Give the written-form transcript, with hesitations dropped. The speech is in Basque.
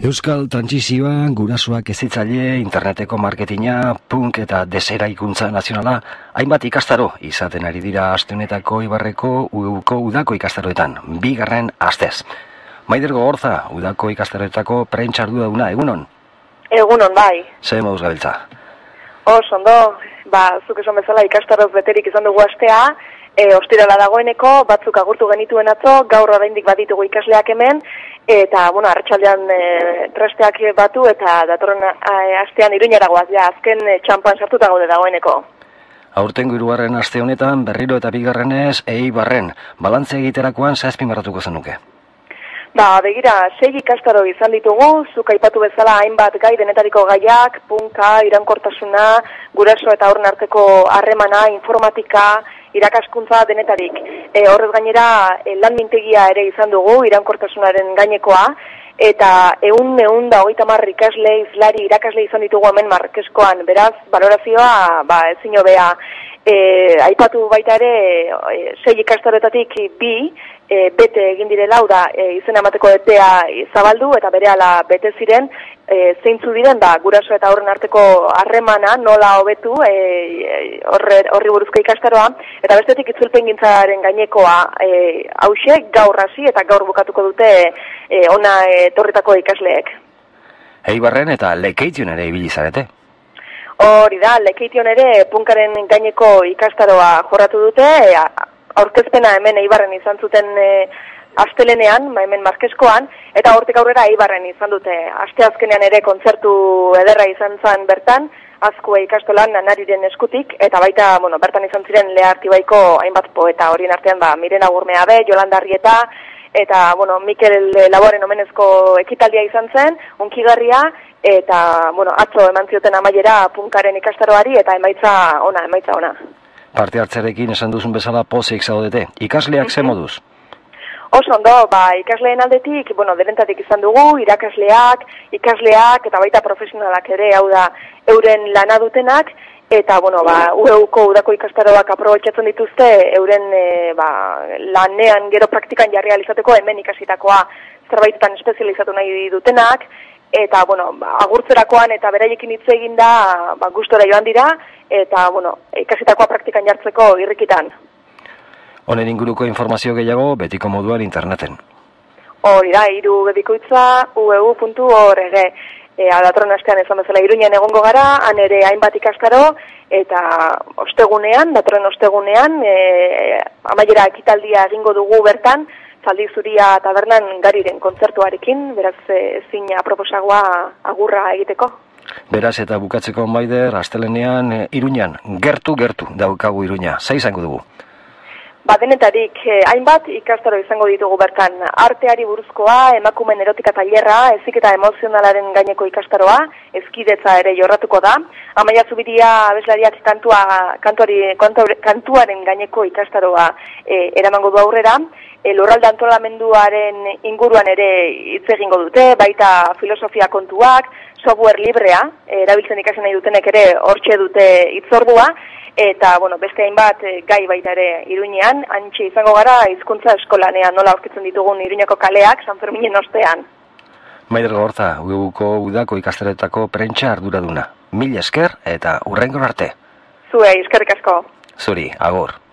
Euskal Trantsizioa, gurasoak hezitzaile, interneteko marketinga, punk eta deseraikuntza nazionala, hainbat ikastaro izaten ari dira aste honetako Ibarreko UEUko udako ikastaroetan, bigarren astez. Maider Gogorza, udako ikastaroetako prentxarduna, egunon? Egunon, bai. Zer moduz gabiltza? Ondo, zuk esan bezala ikastaroz beterik izan dugu astea, ostirala dagoeneko, batzuk agurtu genituen atzo, gaur oraindik baditugu ikasleak hemen, eta, arratsaldean tresteak batu eta datorren astean Iruñera goaz, azken txampan sartuta gaude dagoeneko. Aurtengo hirugarren aste honetan, berriro eta bigarrenez, Eibarren, balantze egiterakoan zazpimarratuko zenuke. Begira, 6 ikastaro izan ditugu, zuk aipatu bezala hainbat gai denetariko gaiak, punka, iraunkortasuna, guraso eta haurren arteko harremana, informatika, irakaskuntza denetarik. Horrez gainera, lan mintegia ere izan dugu, iraunkortasunaren gainekoa, eta 150 ikasle, izlari, irakasle izan ditugu hemen Markeskoan, beraz, valorazioa, ezin hobea. Aipatu baita ere, 6 ikastaroetatik 2, bete egin direla, izena emateko epea zabaldu eta berehala bete ziren, zeintzu diren guraso eta horren arteko harremana nola hobetu horri buruzko ikastaroa, eta bestetik itzulpengintzaren gainekoa hauxe gaur hasi eta gaur bukatuko dute ona etorritako ikasleek. Eibarren eta Lekeition ere ibili zarete. Hori da, Lekeition ere punkaren gaineko ikastaroa jorratu dute, aurkezpena hemen Eibarren izan zuten astelenean, hemen Markeskoan, eta hortik aurrera Eibarren izan dute. Asteazkenean ere kontzertu ederra izan zen bertan, Azkue ikastolan Nanariren eskutik, eta baita, bertan izan ziren Lehartibaiko hainbat poeta, horien artean Mirena Gurmeabe, Jolanda Arrieta, eta, Mikel Laboren omenezko ekitaldia izan zen, unkigarria, eta, atzo eman zioten amaiera punkaren ikastaroari, eta emaitza ona. Parte hartzearekin esan duzun bezala pozik zaudete. Ikasleak ze moduz? Ondo, ikasleen aldetik, denetatik izan dugu, irakasleak, eta baita profesionalak ere, hau da, euren lana dutenak, eta, UEUko udako ikastaroak aprobetxatzen dituzte, euren lanean gero praktikan jarri alizateko hemen ikasitakoa zerbaitetan espezializatu nahi dutenak, eta, agurtzerakoan eta beraiekin hitz egin da, gustora joan dira, eta, ikasitakoa praktikan jartzeko irrikitan. Honen inguruko informazio gehiago betiko moduan interneten. Hori da, irubebikoitza ueu.org. Datorren astean ezan bezala Iruñan egongo gara, han ere hainbat ikastaro, eta datorren ostegunean, amaiera ekitaldia egingo dugu bertan, Zaldi Zuria tabernan Gariren kontzertuarekin, beraz ezin aproposagoa agurra egiteko. Beraz eta bukatzeko Maider, astelenean Iruñan, gertu daukagu Iruña, zei izango dugu? Denetarik, hainbat ikastaro izango ditugu bertan, arteari buruzkoa, emakumen erotika tailerra, heziketa emozionalaren gaineko ikastaroa, ezkidetza ere jorratuko da, Amaia Zubiria abeslariak kantuaren gaineko ikastaroa eramango du aurrera, lurralde antolamenduaren inguruan ere hitz egingo dute, baita filosofia kontuak, software librea, erabiltzen ikasi nahi dutenek ere hortxe dute hitzordua, eta, beste hainbat gai baita ere Iruñean, antxe izango gara hizkuntza eskolanean nola aurkitzen ditugun Iruñeko kaleak San Ferminen ostean. Maider Gogorza, UEUko udako ikastaroetako prentsa arduraduna. Mila esker eta hurrengo arte. Zuei, eskerrik asko. Zuri, agur.